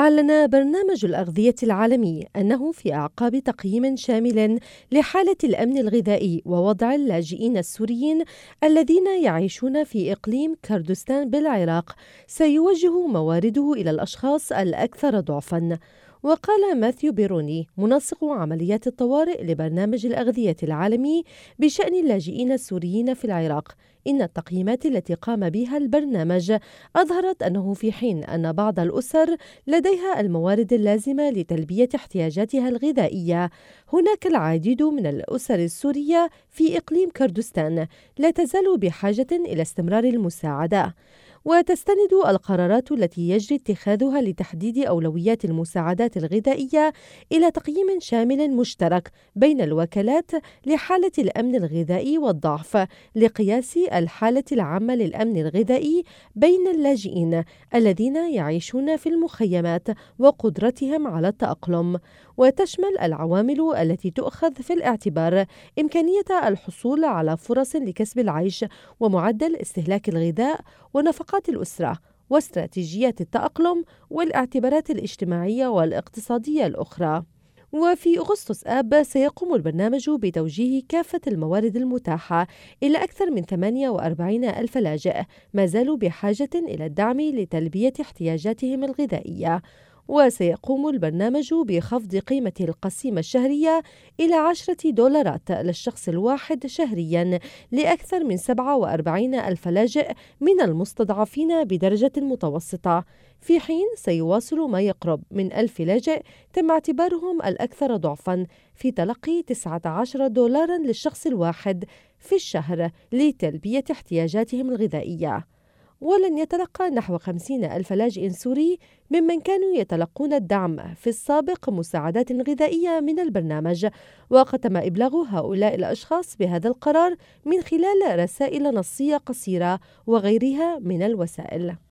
أعلن برنامج الأغذية العالمي أنه في أعقاب تقييم شامل لحالة الأمن الغذائي ووضع اللاجئين السوريين الذين يعيشون في إقليم كردستان بالعراق سيوجه موارده إلى الأشخاص الأكثر ضعفاً. وقال ماثيو بيروني منسق عمليات الطوارئ لبرنامج الأغذية العالمي بشأن اللاجئين السوريين في العراق إن التقييمات التي قام بها البرنامج أظهرت أنه في حين أن بعض الأسر لديها الموارد اللازمة لتلبية احتياجاتها الغذائية، هناك العديد من الأسر السورية في إقليم كردستان لا تزال بحاجة إلى استمرار المساعدة. وتستند القرارات التي يجري اتخاذها لتحديد أولويات المساعدات الغذائية إلى تقييم شامل مشترك بين الوكالات لحالة الأمن الغذائي والضعف لقياس الحالة العامة للأمن الغذائي بين اللاجئين الذين يعيشون في المخيمات وقدرتهم على التأقلم، وتشمل العوامل التي تؤخذ في الاعتبار إمكانية الحصول على فرص لكسب العيش ومعدل استهلاك الغذاء ونفقات الأسرة واستراتيجيات التأقلم والاعتبارات الاجتماعية والاقتصادية الأخرى. وفي أغسطس آب سيقوم البرنامج بتوجيه كافة الموارد المتاحة إلى أكثر من 48 ألف لاجئ ما زالوا بحاجة إلى الدعم لتلبية احتياجاتهم الغذائية. وسيقوم البرنامج بخفض قيمة القسيمة الشهرية إلى $10 للشخص الواحد شهرياً لأكثر من 47 ألف لاجئ من المستضعفين بدرجة متوسطة، في حين سيواصل ما يقرب من 1000 لاجئ تم اعتبارهم الأكثر ضعفاً في تلقي $19 للشخص الواحد في الشهر لتلبية احتياجاتهم الغذائية. ولن يتلقى نحو 50 ألف لاجئ سوري ممن كانوا يتلقون الدعم في السابق مساعدات غذائية من البرنامج، وقد تم إبلاغ هؤلاء الأشخاص بهذا القرار من خلال رسائل نصية قصيرة وغيرها من الوسائل.